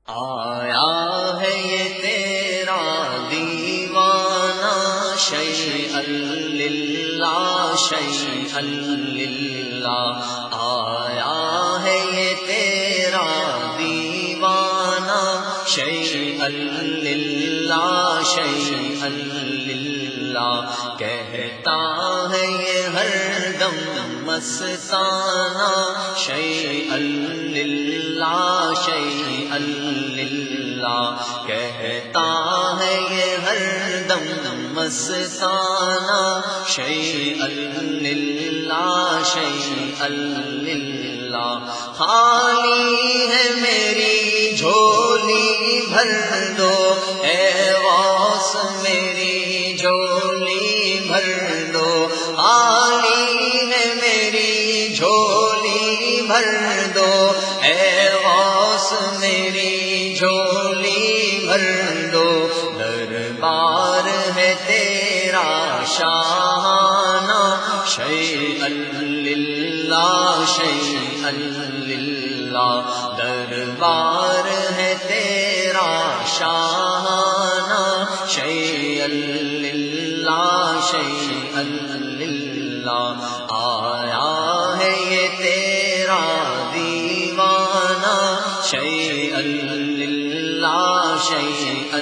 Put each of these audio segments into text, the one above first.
آیا ہے یہ تیرا دیوانہ شیئا للہ شیئا للہ، آیا ہے یہ تیرا دیوانہ شیئا للہ شیئا للہ، کہتا ہے یہ ہر دم مستانہ شیئا للہ شیئا للہ، کہتا ہے یہ ہر دم مستانہ شیئا للہ شیئا للہ، خالی ہے میری جھولی بھر دو اے غوث میری جھولی بھر دو، خالی ہے میری جھولی بھر دو اے غوث میری جھولی بھر دو، دربار ہے تیرا شاہانہ شیئا للہ شیئا للہ، دربار ہے تیرا شاہانہ شیئا للہ شیئا للہ، آیا ہے یہ تیرا دیوانہ شیئا للہ شیئا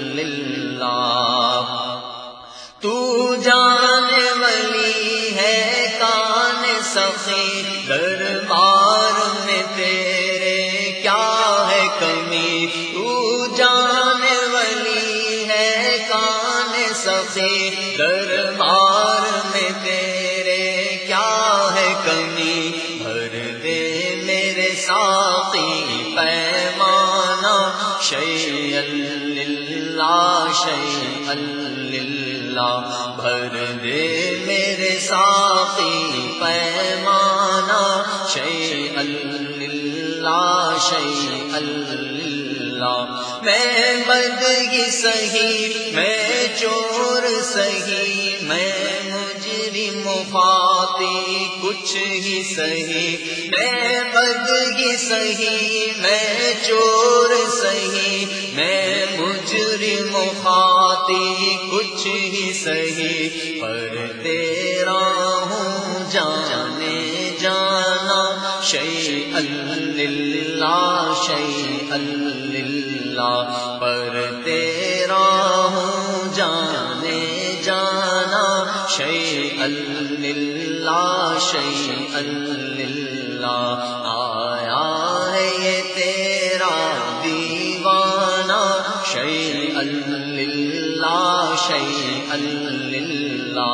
للہ، تو جانے والی ہے کان سخی، دربار میں تیرے کیا ہے کمی، تو جانے والی ہے کان سخی، دربار میں تیرے کیا ہے کمی، بھر دے میرے ساقی پیمانہ شیئا للہ شیئا للہ، بھر دے میرے ساقی پیمانہ شیئا للہ شیئا للہ، میں بدگی سہی میں چور سہی میں مجرم خاطی کچھ ہی سہی، میں بدگی سہی میں چور سہی میں مجرم خاطی کچھ ہی سہی، پر تیرا ہوں جانے جانا شیئا للہ شیئا للہ، پر تیرا ہوں جانے جانا شیئا للہ شیئا للہ، آیا ہے یہ تیرا دیوانہ شیئا للہ شیئا للہ،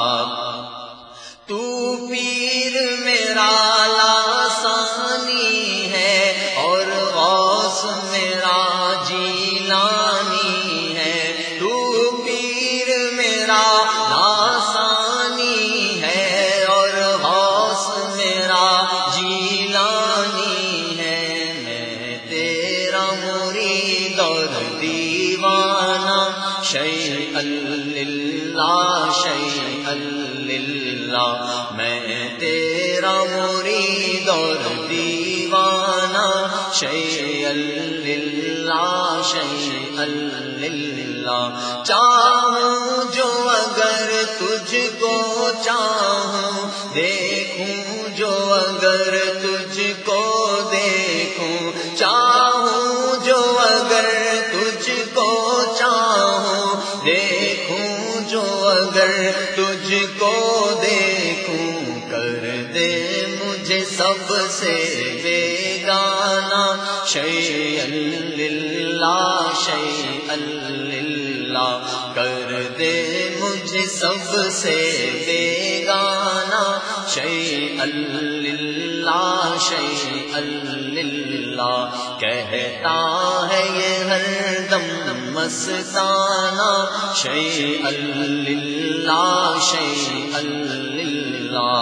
تو پیر میرا لاسانی ہے اور غوث میرا جیلانی ہے، تو پیر میرا لاسانی ہے اور غوث میرا جیلانی ہے، میں تیرا مرید اور دیوانہ شیئا للہ شیئا للہ، میں تیرا مرید اور دیوانہ شیئا للہ شیئا للہ، چاہوں جو اگر تجھ کو چاہوں دیکھوں جو اگر تجھ کو دیکھوں، چاہوں جو اگر تجھ کو چاہوں دیکھوں جو اگر تجھ کو دیکھوں، کر دے مجھے سب سے بیگانہ شیئا للہ شیئا للہ، کر دے مجھے سب سے بیگانہ شیئا للہ شیئا للہ، کہتا ہے یہ ہر دم مستانہ شیئا للہ شیئا للہ،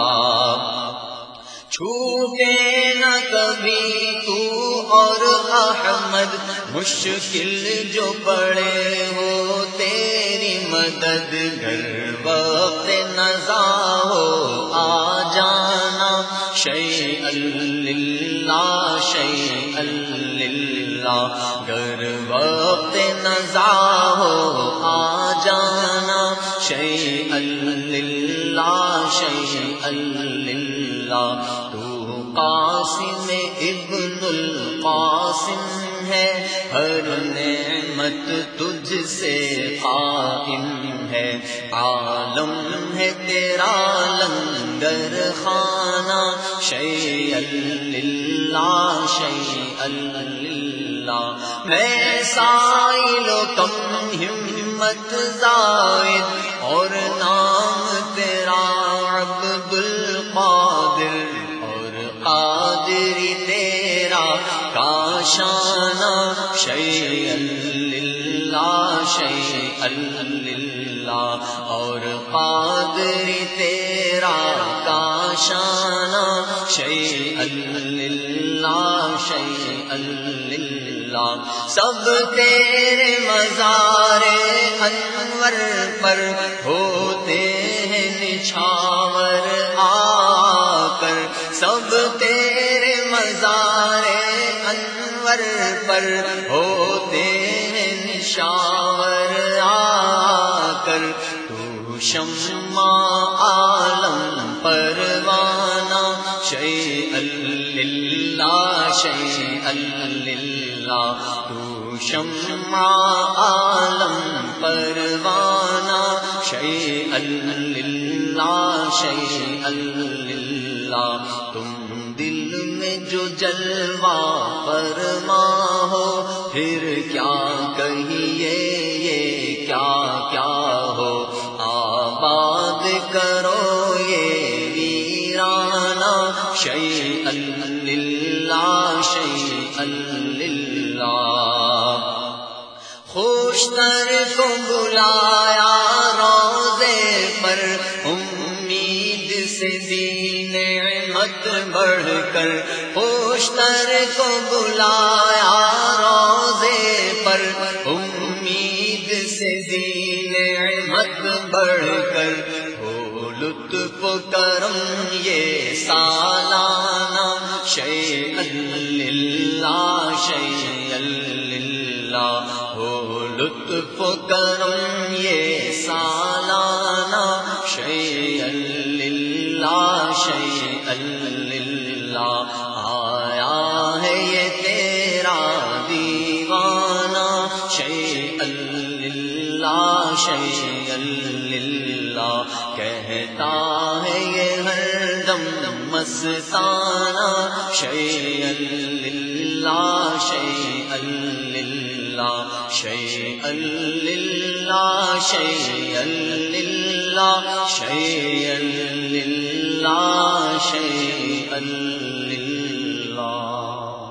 چھوٹے نہ کبھی تو اور احمد، مشکل جو پڑے ہو تیری مدد، گھر وقت نزا ہو آ جانا شیئا للہ شیئا للہ، اللہ، گر وقت نزا ہو آ جانا، شیئا للہ شیئا للہ، تو قاسم ابن القاسم ہے، ہر نعمت تجھ سے قائم ہے، عالم ہے تیرا لنگر خانہ، شیئا للہ شیئا للہ، میں سائل و کم ہمت زائد، اور نام تیرا عبد القادر، اور قادری تیرا کاشانہ، شیئا للہ شیئا للہ، اور قادری تیرا کاشانہ، شیئا للہ شیئا للہ، سب تیرے مزار انور پر ہوتے ہیں نچھاور آ کر، سب تیرے مزار انور پر ہوتے ہیں نچھاور آ کر، تو شمع عالم پروانہ، شیئا للہ شیئا للہ، تو شمع عالم پروانہ، شیئا للہ شیئا للہ، تم دل میں جو جلوہ فرما ہو، پھر کیا کہیے یہ کیا کیا ہو، آباد کرو یہ ویرانہ، شیئا للہ شیئا للہ، خوشتر کو بلایا روضے پر، امید سے دی نعمت بڑھ کر، خوشتر کو بلایا روضے پر، امید سے دی نعمت بڑھ کر، ہو لطف و کرم یہ سالانہ، شیئا للہ شیئا للہ، ہو لطف و کرم یہ سالانہ، شیئا للہ شیئا للہ، آیا ہے یہ تیرا دیوانہ، شیئا للہ شیئا للہ، کہتا ہے یہ ہر دم مستانہ، شیئا للہ شیئا للہ، شیئا للہ شیئا للہ، شیئا للہ شیئا للہ۔